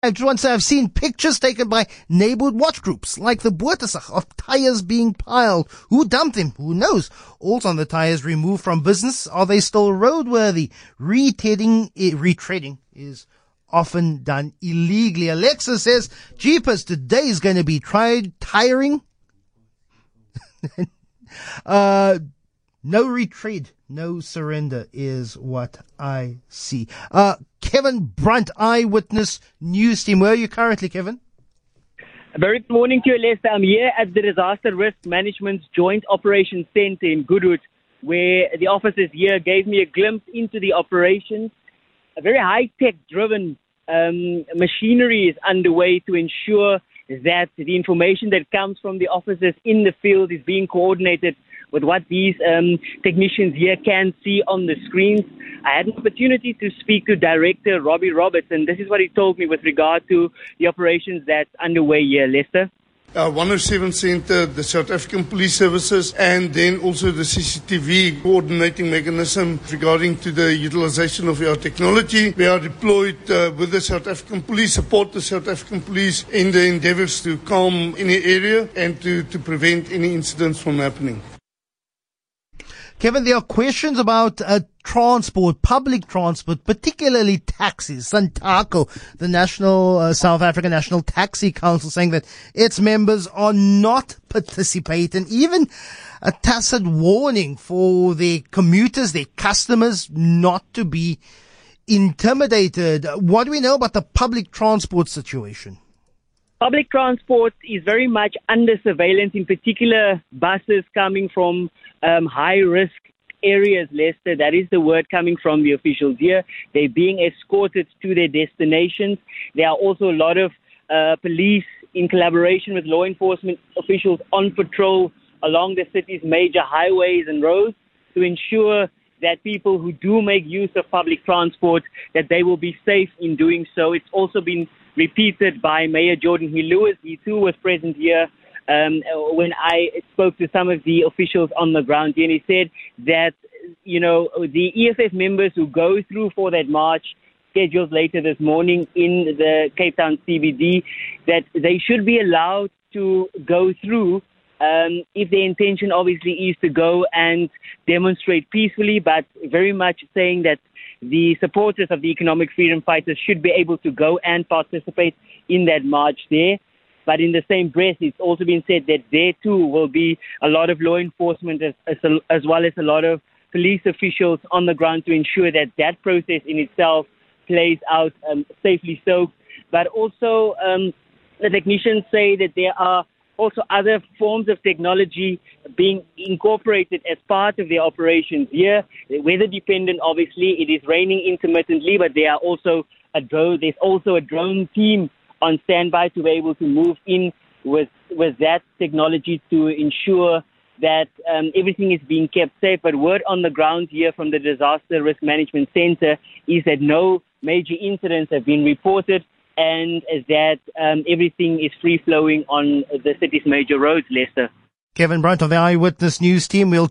Once I've seen pictures taken by neighborhood watch groups, like the Boertesach, of tires being piled. Who dumped them? Who knows? Also on the tires removed from business, are they still roadworthy? Retreading is often done illegally. Alexa says, jeepers, today's going to be tiring. No retread, no surrender is what I see. Kevin Brunt, Eyewitness News Team. Where are you currently, Kevin? Very good morning to you, Lester. I'm here at the Disaster Risk Management Joint Operations Center in Goodwood, where the officers here gave me a glimpse into the operations. A very high-tech driven machinery is underway to ensure that the information that comes from the officers in the field is being coordinated with what these technicians here can see on the screens. I had an opportunity to speak to Director Robbie Roberts, and this is what he told me with regard to the operations that's underway here, Lester. 107 Centre, the South African Police Services, and then also the CCTV coordinating mechanism regarding to the utilization of our technology. We are deployed with the South African Police, support the South African Police in the endeavours to calm any area and to prevent any incidents from happening. Kevin, there are questions about transport, public transport, particularly taxis. Santaco, the South African National Taxi Council, saying that its members are not participating. Even a tacit warning for their commuters, their customers, not to be intimidated. What do we know about the public transport situation? Public transport is very much under surveillance, in particular buses coming from high-risk areas, Lester. That is the word coming from the officials here. They're being escorted to their destinations. There are also a lot of police in collaboration with law enforcement officials on patrol along the city's major highways and roads to ensure that people who do make use of public transport, that they will be safe in doing so. It's also been repeated by Mayor Jordan Hill-Lewis. He too was present here when I spoke to some of the officials on the ground here, and he said that, the EFF members who go through for that march scheduled later this morning in the Cape Town CBD, that they should be allowed to go through if their intention obviously is to go and demonstrate peacefully, but very much saying that the supporters of the economic freedom fighters should be able to go and participate in that march there. But in the same breath, it's also been said that there too will be a lot of law enforcement as well as a lot of police officials on the ground to ensure that that process in itself plays out safely so. But also the technicians say that there are also other forms of technology being incorporated as part of the operations here. Weather dependent, obviously. It is raining intermittently, but there's also a drone team on standby to be able to move in with that technology to ensure that everything is being kept safe. But word on the ground here from the Disaster Risk Management Center is that no major incidents have been reported, and that everything is free-flowing on the city's major roads, Lester. Kevin Brunt of the Eyewitness News Team. We'll